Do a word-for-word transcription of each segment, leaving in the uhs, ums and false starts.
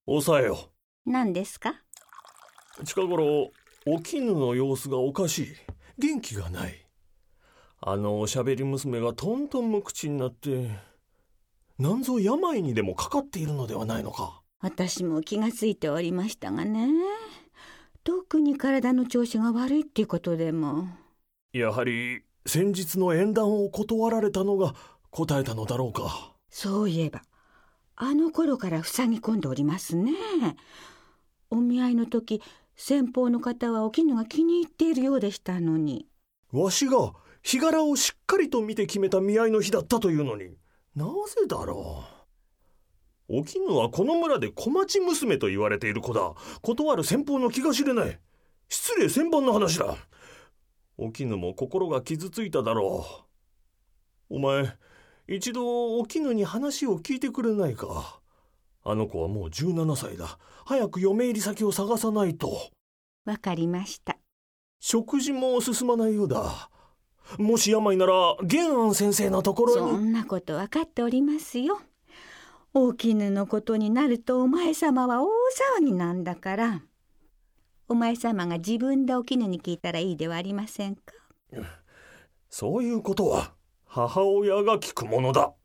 抑えよ。 何ですか？ 近頃お絹の様子がおかしい。元気がない。あのおしゃべり娘がとんとん無口になって、なんぞ病にでもかかっているのではないのか。 私も気がついておりましたがね。特に体の調子が悪いっていうことでも。 やはり先日の縁談を断られたのが答えたのだろうか。 そういえばあの頃から塞ぎ込んでおりますね。お見合いの時、先方の方はお絹が気に入っているようでしたのに。 わしが日柄をしっかりと見て決めた見合いの日だったというのに、なぜだろう。お絹はこの村で小町娘と言われている子だ。断る先方の気が知れない。失礼千万の話だ。お絹も心が傷ついただろう。お前一度お絹に話を聞いてくれないか。あの子はもうじゅうななさいだ。早く嫁入り先を探さないと。 わかりました。 食事も進まないようだ。もし病なら玄安先生のところに。 そんなこと分かっておりますよ。お絹のことになるとお前様は大騒ぎなんだから。お前様が自分でお絹に聞いたらいいではありませんか。 そういうことは母親が聞くものだ。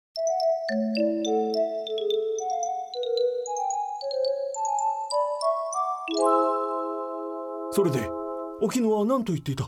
それでお絹は何と言っていた？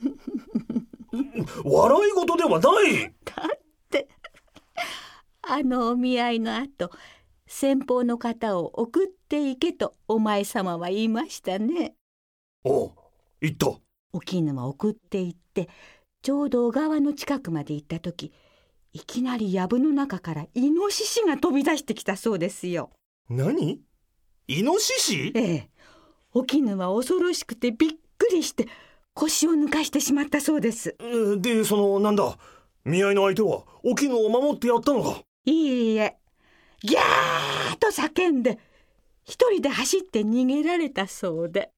笑い事ではない。 だってあのお見合いの後、先方の方を送っていけとお前様は言いましたね。 おう、言った。 お絹は送って行って、ちょうど小川の近くまで行った時、いきなり藪の中からイノシシが飛び出してきたそうですよ。 何？イノシシ？ ええ。お絹は恐ろしくてびっくりして腰を抜かしてしまったそうです。 で、そのなんだ、見合いの相手はお絹を守ってやったのか？ いいえ、ギャーと叫んで一人で走って逃げられたそうで。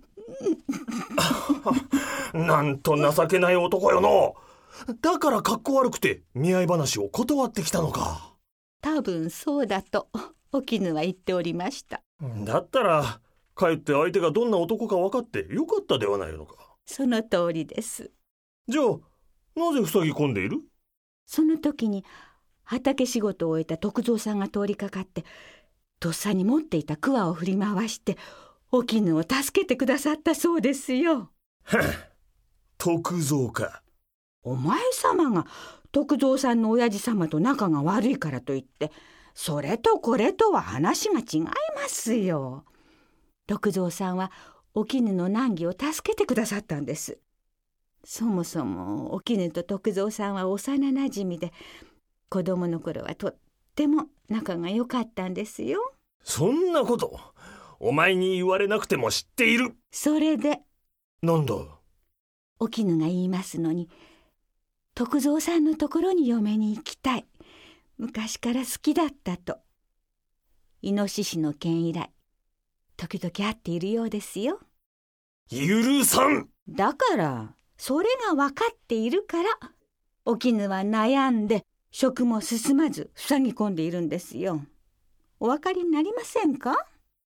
なんと情けない男よの。だからかっこ悪くて見合い話を断ってきたのか。 多分そうだとお絹は言っておりました。 だったらかえって相手がどんな男か分かってよかったではないのか。 その通りです。 じゃあなぜ塞ぎ込んでいる？ その時に畑仕事を終えた徳蔵さんが通りかかって、とっさに持っていた桑を振り回してお絹を助けてくださったそうですよ。 はっ、徳蔵か。 お前様が徳蔵さんの親父様と仲が悪いからといって、それとこれとは話が違いますよ。徳蔵さんはお絹の難儀を助けてくださったんです。そもそもお絹と徳蔵さんは幼なじみで、子供の頃はとっても仲が良かったんですよ。 そんなことお前に言われなくても知っている。 それでなんだ？ お絹が言いますのに、徳蔵さんのところに嫁に行きたい、昔から好きだったと。イノシシの件以来時々会っているようですよ。 許さん。 だからそれが分かっているから、お絹は悩んで職も進まず塞ぎ込んでいるんですよ。お分かりになりませんか？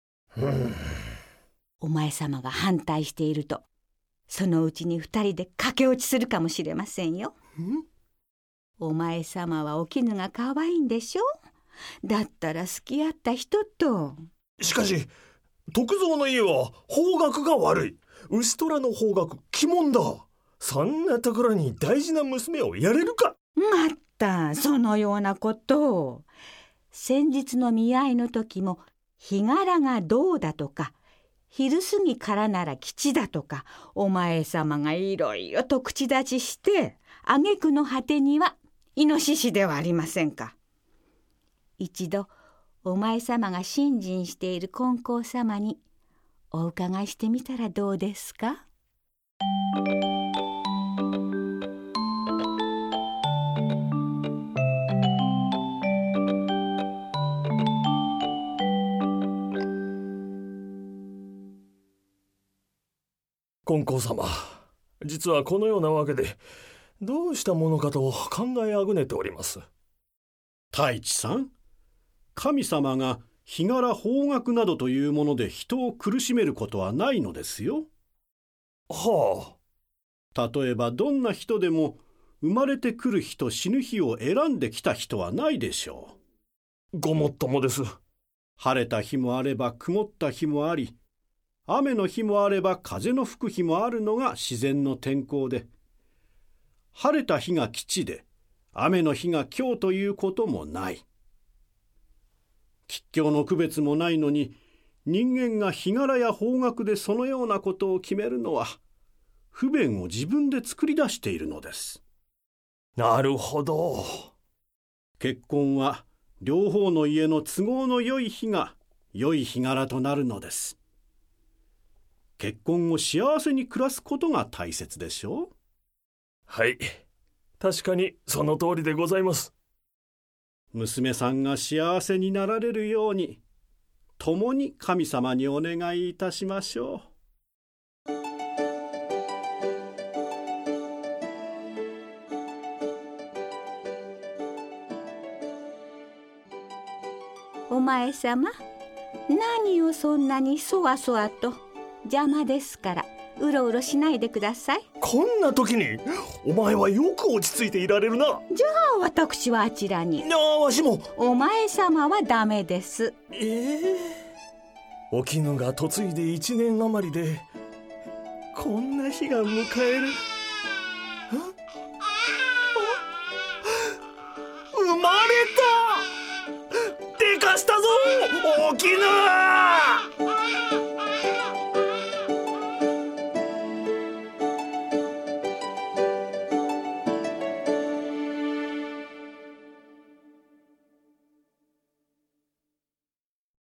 お前様が反対していると、そのうちに二人で駆け落ちするかもしれませんよ。お前様はお絹が可愛いんでしょ？だったら好き合った人と。 しかし徳蔵の家は方角が悪い。牛虎の方角鬼門だ。そんなところに大事な娘をやれるか。 まったそのようなことを。先日の見合いの時も日柄がどうだとか、昼過ぎからなら吉だとか、お前様がいろいろと口立ちして、挙句の果てにはイノシシではありませんか。一度お前様が信心している金光様にお伺いしてみたらどうですか。 金光様、実はこのようなわけでどうしたものかと考えあぐねております。 太一さん、神様が日柄方角などというもので人を苦しめることはないのですよ。 はあ。例えばどんな人でも生まれてくる日と死ぬ日を選んできた人はないでしょう。ごもっともです。 晴れた日もあれば曇った日もあり、雨の日もあれば風の吹く日もあるのが自然の天候で、晴れた日が吉で雨の日が凶ということもない。吉凶の区別もないのに、人間が日柄や方角でそのようなことを決めるのは、不便を自分で作り出しているのです。 なるほど。 結婚は両方の家の都合の良い日が良い日柄となるのです。結婚を幸せに暮らすことが大切でしょう。 はい、確かにその通りでございます。 娘さんが幸せになられるように、共に神様にお願いいたしましょう。 お前様、何をそんなにそわそわと。邪魔ですからうろうろしないでください。 こんな時にお前はよく落ち着いていられるな。 じゃあ私はあちらに。 ああ、わしも。 お前様はダメです。 ええー、お絹が嫁いで一年余りでこんな日が迎える。生まれた。でかしたぞお絹。